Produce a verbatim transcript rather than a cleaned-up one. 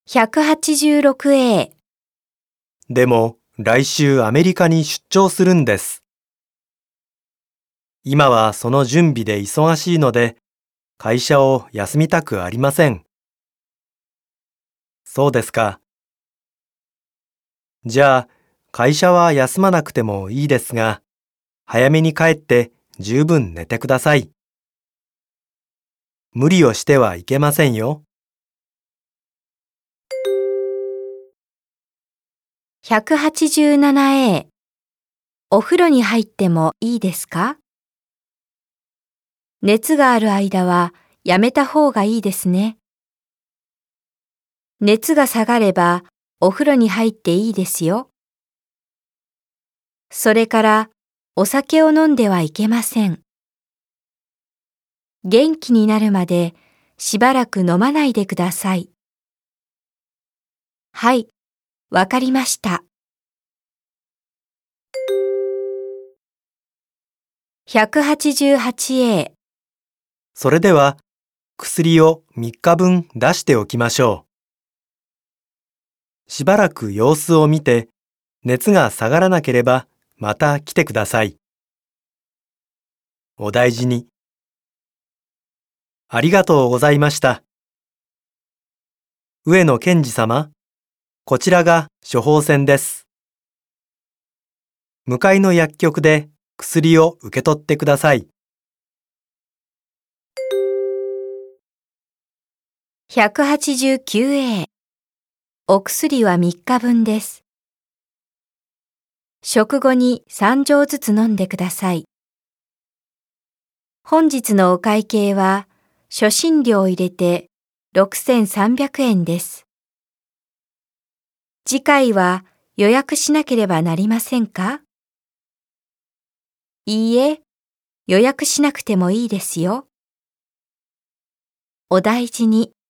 ひゃくはちじゅうろくエーでも来週アメリカに出張するんです。今はその準備で忙しいので、会社を休みたくありません。そうですか。じゃあ、会社は休まなくてもいいですが、早めに帰って十分寝てください。無理をしてはいけませんよ。 ひゃくはちじゅうななエー お風呂に入ってもいいですか？熱がある間はやめた方がいいですね。熱が下がればお風呂に入っていいですよ。それからお酒を飲んではいけません。元気になるまでしばらく飲まないでください。はい、わかりました。ひゃくはちじゅうはちエーそれでは、薬をみっかぶん出しておきましょう。しばらく様子を見て、熱が下がらなければまた来てください。お大事に。ありがとうございました。上野健二様、こちらが処方箋です。向かいの薬局で薬を受け取ってください。 ひゃくはちじゅうきゅうエー お薬はみっかぶんです。食後にさん錠ずつ飲んでください。本日のお会計は初診料を入れてろくせんさんびゃくえんです。次回は予約しなければなりませんか？いいえ、予約しなくてもいいですよ。お大事に。